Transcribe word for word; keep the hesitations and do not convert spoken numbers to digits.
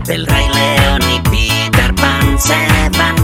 El Rey León y Peter Pan se van